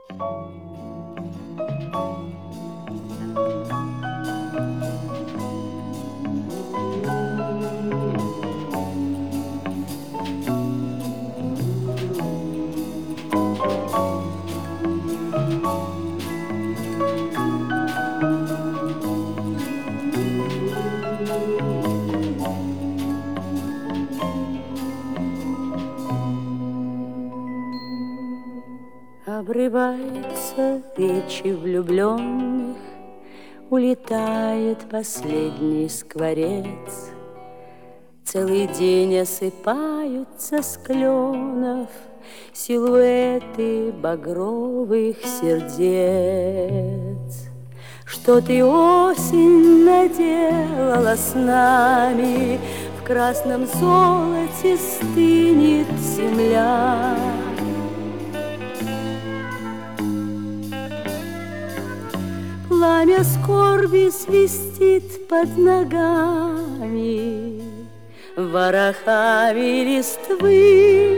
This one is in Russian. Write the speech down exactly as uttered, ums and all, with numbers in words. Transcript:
Обрываются речи влюбленных, улетает последний скворец. Целый день осыпаются с кленов силуэты багровых сердец. Что ты, осень, наделала с нами? В красном золоте стынет земля. Пламя скорби свистит под ногами, ворохами листвы.